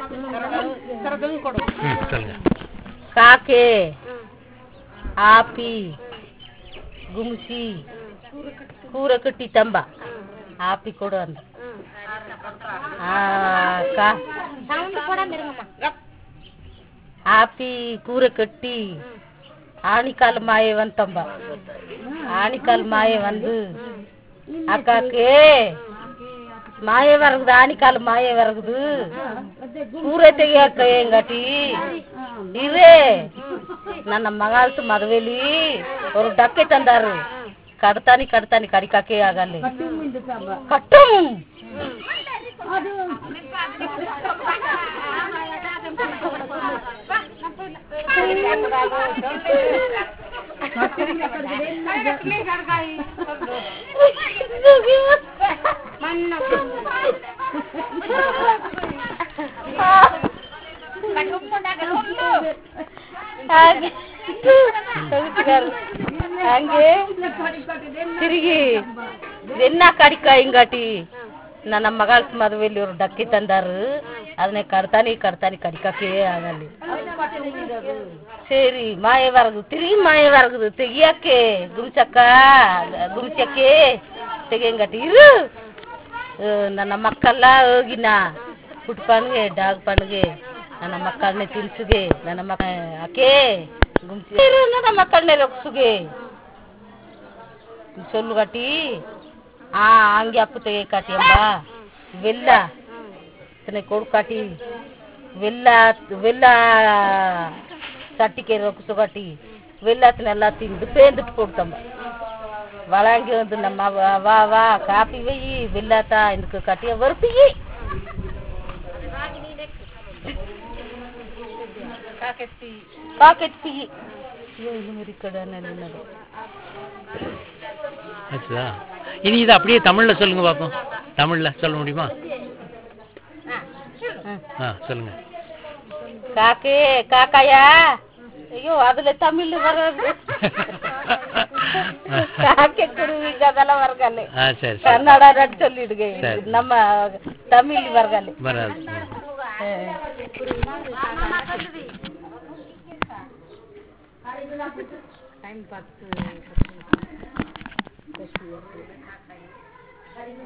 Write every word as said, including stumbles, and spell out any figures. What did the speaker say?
சொல்லுங்க. காக்கே, ஆப்பி, கும்சி, கூரக்கட்டி தம்பா. ஆப்பி கூட வந்து ஆப்பி கூரக்கட்டி ஆணிக்கால் மாய வந்தம்பா. ஆணிக்கால் மாய வந்து அக்காக்கே மாய வரகுது, ஆணிக்கால் மாய வரகுது, கூரை ತೆಗಿಯಕೇಂಗಟಿ ಇರೇ ನನ್ನ ಮಗಾಲ್ತು ಮದುವೆಲಿ ஒரு டக்கை தந்தாரு. கடத்தானி கடத்தானி கடிக்காக்கே ஆகல கட்டும் ಹಂಗೆ ತಿರುಗಿ ಎನ್ನ ಕಡಿಕಾಯಿ ಹಿಂಗಾಟಿ ನನ್ನ ಮಗಳ ಮದುವೆಲಿ ಇವ್ರು ಡಕ್ಕಿ ತಂದಾರು. ಅದನ್ನೇ ಕಡ್ತಾನಿ ಕಡ್ತಾನಿ ಕಡಿಕಾಕೇ ಆಗಲ್ಲಿ. ಸರಿ ಮಾಯ வரகுது, ತಿರುಗಿ ಮಾಯ வரகுது, ತೆಗಿಯಾಕೆ ಗುಮ್ಸಕ್ಕ ಗುಮ್ಸಕ್ಕೆ ತೆಗಿಯಂಗಟಿ ಇರು. ನನ್ನ ಮಕ್ಕಳ ಹೋಗಿನ ಪುಟ್ ಪನ್ಗೆ ಡಾಗ್ ಪನ್ಗೆ ನನ್ನ ಮಕ್ಕಳನ್ನೇ ತಿನ್ಸುಗೆ, ನನ್ನ ಮಕ್ಕ ಅಕೆ ಗುಮ್ಸಿ ನನ್ನ ಮಕ್ಕಳನ್ನೇ ರೊಕ್ಸುಗೆ சொல்லு காட்டி. ஆ அங்கே அப்பு ತೆಗೆ காட்டி அம்ப வெள்ள தன்னை கொடு காட்டி வெள்ள வெள்ள தட்டிக்கே ரொக்குசு காட்டி வெள்ளத்தின எல்லாம் திண்டு பேந்துட்டு போட்டம்ப. வளாங்கி வந்து நம்ம வா வா காப்பி வை வெள்ளாத்தா எனக்கு கட்டிய வறுப்பி பாக்கெட் பி இது மாதிரி கடை நல்லது. ஆச்சுதா. இனி இதை அப்படியே தமிழ்ல சொல்லுங்க பாப்போம். தமிழ்ல சொல்ல முடியுமா? ஆ சொல்லுங்க. காக்கே காக்காயா. ஐயோ அதுல தமிழ் வராது. காக்கே குருவிங்க அதெல்லாம் வரகாலே. ஆ சரி சரி. கன்னடா நடி சொல்லிடுங்க. நம்ம தமிழ் வரகாலே வராது. டைம் பார்த்து